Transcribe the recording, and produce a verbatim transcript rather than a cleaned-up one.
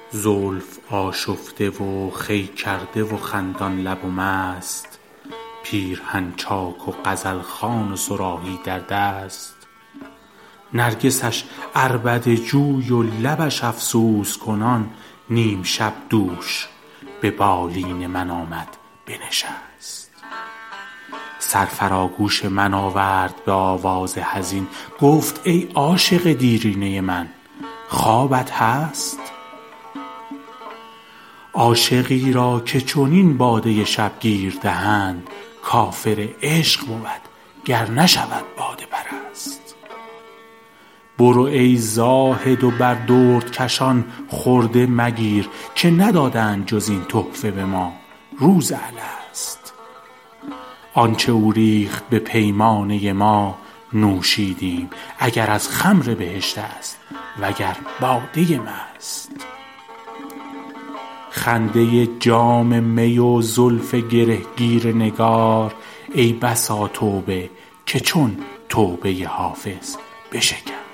زلف آشفته و خوی کرده و خندان لب و مست، پیرهن چاک و غزل خوان و صراحی در دست. نرگسش عربده جوی و لبش افسوس کنان، نیم شب دوش به بالین من آمد بنشست. سر فراگوش من آورد به آواز حزین، گفت ای عاشق دیرینه من خوابت هست؟ عاشقی را که چنین باده شبگیر دهند، کافر عشق بود گر نشود باده پرست. برو ای زاهد و بر درد کشان خرده مگیر، که ندادند جز این تحفه به ما روز الست. آنچه او ریخت به پیمانه ما نوشیدیم، اگر از خمر بهشت است وگر باده مست. خنده جام می و زلف گرهگیر نگار، ای بسا توبه که چون توبه حافظ بشکست.